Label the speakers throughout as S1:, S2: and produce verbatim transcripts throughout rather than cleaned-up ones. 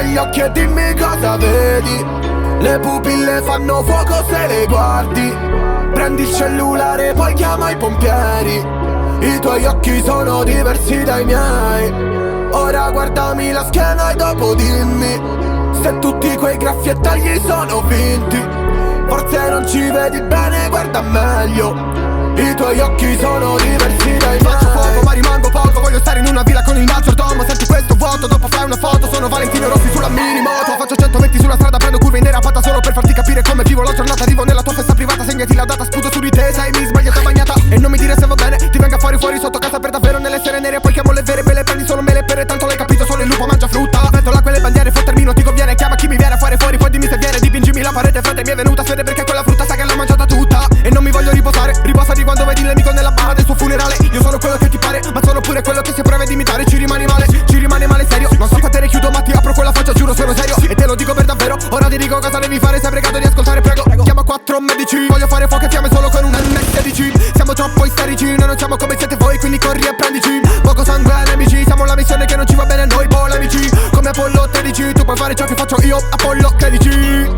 S1: negli occhi e dimmi cosa vedi. Le pupille fanno fuoco se le guardi. Prendi il cellulare poi chiama i pompieri. I tuoi occhi sono diversi dai miei. Ora guardami la schiena e dopo dimmi se tutti quei graffi e tagli sono finti. Forse non ci vedi bene, guarda meglio. I tuoi occhi sono diversi dai miei.
S2: Faccio fuoco ma rimango poco. Voglio stare in una villa con il maggiordomo. Senti questo vuoto, dopo fai una foto. Sono Valentino Rossi sulla minimoto. Faccio centoventi sulla strada, prendo curve in derapata solo per farti capire come vivo la giornata. Arrivo nella tua festa privata, segnati la data, sputo su di te. Sai mi sbagliata bagnata e non mi dire se va bene. Ti venga fuori fuori sotto casa per davvero nelle sere nere. Poi chiamo le vere, me le prendi solo mele pere. Tanto l'hai capito, solo il lupo mangia frutta. Vedo là quelle bandiere, fottermi non ti conviene. Chiama chi mi viene a fare fuori, poi dimmi se viene. Dipingimi la parete, frate mi è venuta fede perché quella frutta sa che l'ha mangiata tutta. E non mi voglio riposare, riposa di quando vedi l'amico nella barra del suo funerale. Io sono quello che ti pare, ma sono pure quello che si prova ad imitare. Ci rimani male, ci rimane male serio. Non so te ne chiudo ma ti apro quella faccia, giuro sono serio. E te lo dico per davvero, ora ti dico cosa devi fare. Sei pregato di ascoltare, prego. Chiama quattro medici, voglio fare fuoco e fiamme solo con un emme sedici. Siamo troppo isterici, noi non siamo come siete voi, quindi corri e prendici. Poco sangue ai nemici, siamo la missione che non ci va bene a noi polemici. Come Apollo tredici, tu puoi fare ciò che faccio io, Apollo credici.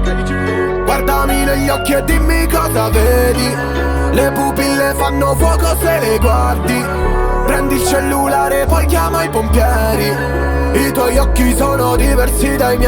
S1: Guardami negli occhi e dimmi cosa vedi. Le pupille fanno fuoco se le guardi. Prendi il cellulare poi chiama i pompieri. I tuoi occhi sono diversi dai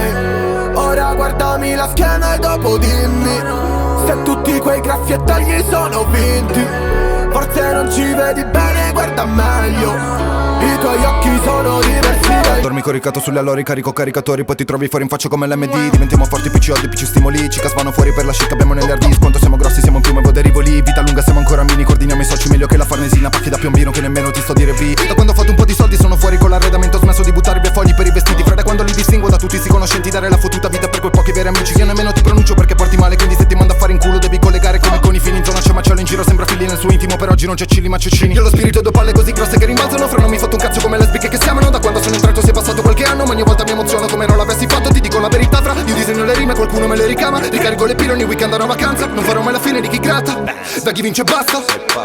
S1: miei. Ora guardami la schiena e dopo dimmi se tutti quei graffi e tagli sono finti. Forse non ci vedi bene, guarda meglio. I tuoi occhi sono diversi dai.
S2: Dormi coricato sulle allori, carico caricatori. Poi ti trovi fuori in faccia come l'emme di. Diventiamo forti, P C O D, P C stimoli. Ci casvano fuori per la shit, abbiamo negli hard disk. Quanto siamo grossi, siamo un piume, vo derivo lì. Vita lunga, siamo ancora mini, coordiniamo i soci meglio che la farnesina. Pacchi da piombino che nemmeno ti sto dire B. Da quando ho fatto un po' di soldi sono fuori con l'arredamento. Ho smesso di buttare via fogli per i vestiti. Fra da quando li distingo da tutti si conoscenti. Dare la fottuta vita per quei pochi veri amici. Io nemmeno ti pronuncio perché porti male. Quindi se ti mando a fare in culo devi collegare come con i fili. In zona c'è macello in giro, sembra figli nel suo intimo. Per oggi non c'è cili ma cecini. Io ho lo spirito due palle così grosse che rimbalzano. Fra non mi fatto un cazzo come lesbiche che siamo. Da quando sono entrato si è passato qualche anno. Ma ogni volta mi emoziono come non l'avessi fatto. Ti dico la verità, fra io disegno le rime, qualcuno me le ricama. Ricarico le pile ogni weekend a vacanza. Non farò mai la fine di chi gratta. Da chi vince basta.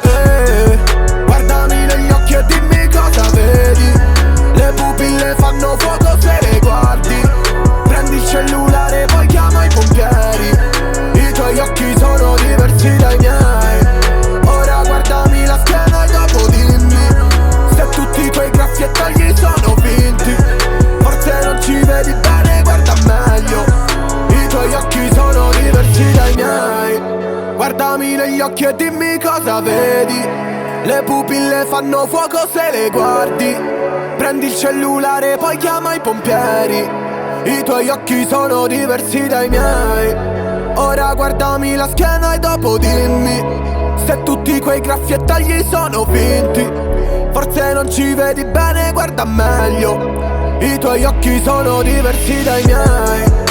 S1: eh, Guardami negli occhi e dimmi cosa vedi. Le pupille fanno fuoco se le guardi. Prendi il cellulare poi chiama i pompieri. I tuoi occhi sono diversi dai miei. Ora guardami la schiena e dopo dimmi se tutti quei graffi e tagli sono finti. Forse non ci vedi bene, guarda meglio. I tuoi occhi sono diversi dai miei. Guardami negli occhi e dimmi cosa vedi. Le pupille fanno fuoco se le guardi. Prendi il cellulare poi chiama i pompieri. I tuoi occhi sono diversi dai miei. Ora guardami la schiena e dopo dimmi se tutti quei graffi e tagli sono finti. Forse non ci vedi bene, guarda meglio. I tuoi occhi sono diversi dai miei.